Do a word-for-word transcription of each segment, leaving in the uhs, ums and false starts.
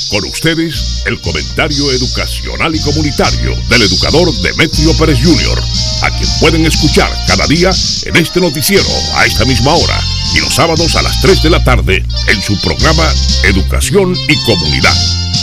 Con ustedes, el comentario educacional y comunitario del educador Demetrio Pérez junior, a quien pueden escuchar cada día en este noticiero a esta misma hora y los sábados a las tres de la tarde en su programa Educación y Comunidad.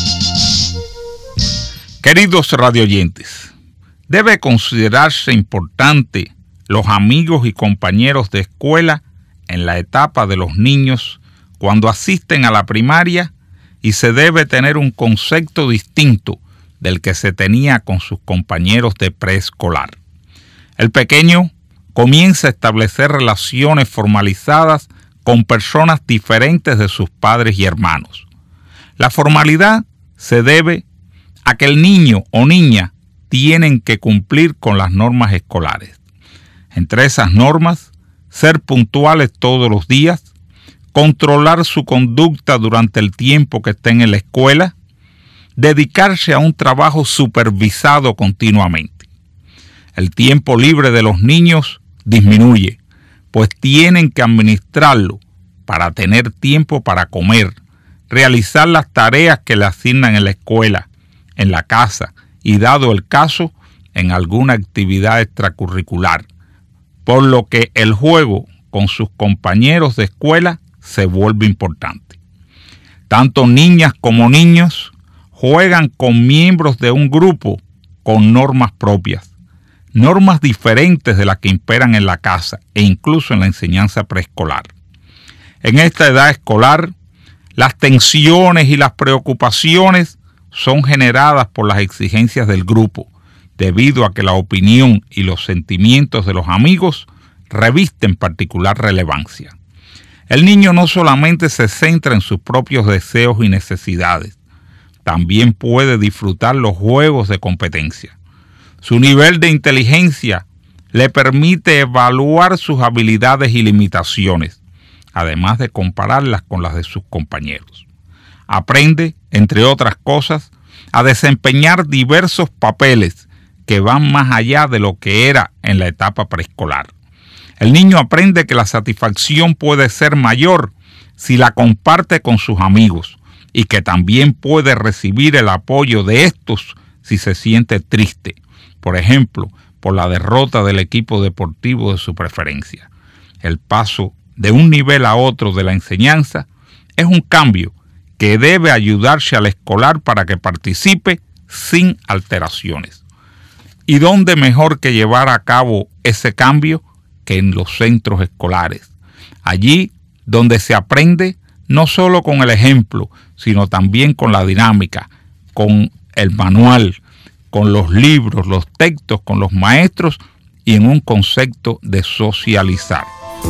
Queridos radioyentes, debe considerarse importante los amigos y compañeros de escuela en la etapa de los niños cuando asisten a la primaria, y se debe tener un concepto distinto del que se tenía con sus compañeros de preescolar. El pequeño comienza a establecer relaciones formalizadas con personas diferentes de sus padres y hermanos. La formalidad se debe a que el niño o niña tienen que cumplir con las normas escolares. Entre esas normas, ser puntuales todos los días, controlar su conducta durante el tiempo que estén en la escuela, dedicarse a un trabajo supervisado continuamente. El tiempo libre de los niños disminuye, pues tienen que administrarlo para tener tiempo para comer, realizar las tareas que le asignan en la escuela, en la casa y, dado el caso, en alguna actividad extracurricular, por lo que el juego con sus compañeros de escuela se vuelve importante. Tanto niñas como niños juegan con miembros de un grupo con normas propias, normas diferentes de las que imperan en la casa e incluso en la enseñanza preescolar. En esta edad escolar, las tensiones y las preocupaciones son generadas por las exigencias del grupo, debido a que la opinión y los sentimientos de los amigos revisten particular relevancia. El niño no solamente se centra en sus propios deseos y necesidades, también puede disfrutar los juegos de competencia. Su nivel de inteligencia le permite evaluar sus habilidades y limitaciones, además de compararlas con las de sus compañeros. Aprende, entre otras cosas, a desempeñar diversos papeles que van más allá de lo que era en la etapa preescolar. El niño aprende que la satisfacción puede ser mayor si la comparte con sus amigos y que también puede recibir el apoyo de estos si se siente triste, por ejemplo, por la derrota del equipo deportivo de su preferencia. El paso de un nivel a otro de la enseñanza es un cambio que debe ayudarse al escolar para que participe sin alteraciones. ¿Y dónde mejor que llevar a cabo ese cambio que en los centros escolares? Allí donde se aprende no solo con el ejemplo, sino también con la dinámica, con el manual, con los libros, los textos, con los maestros y en un concepto de socializar.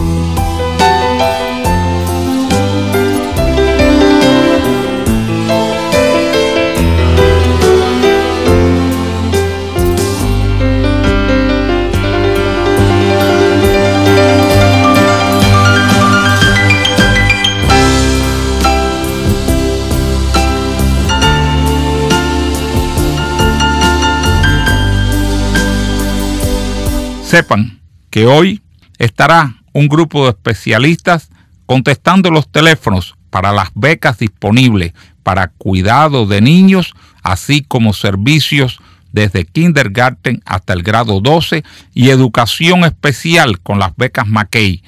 Sepan que hoy estará un grupo de especialistas contestando los teléfonos para las becas disponibles para cuidado de niños, así como servicios desde kindergarten hasta el grado doce y educación especial con las becas McKay.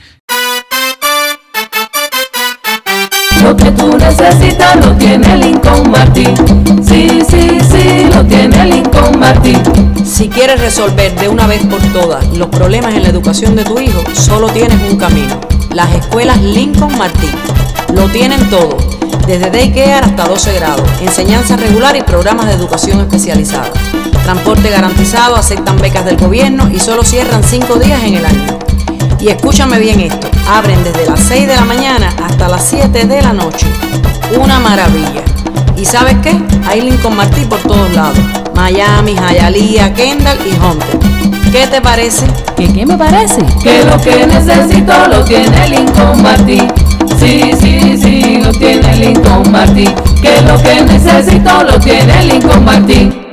Lo que tú necesitas lo tiene Lincoln Martín. Sí, sí, sí, lo tiene Lincoln Martín. Si quieres resolver de una vez por todas los problemas en la educación de tu hijo, solo tienes un camino: las escuelas Lincoln Martín. Lo tienen todo, desde daycare hasta doce grados, enseñanza regular y programas de educación especializada. Transporte garantizado, aceptan becas del gobierno y solo cierran cinco días en el año. Y escúchame bien esto, abren desde las seis de la mañana hasta las siete de la noche. Una maravilla. ¿Y sabes qué? Hay Lincoln Martín por todos lados. Miami, Hialeah, Kendall y Hunter. ¿Qué te parece? ¿Qué qué me parece? Que lo que necesito lo tiene Lincoln Martín. Sí, sí, sí, lo tiene Lincoln Martín. Que lo que necesito lo tiene Lincoln Martín.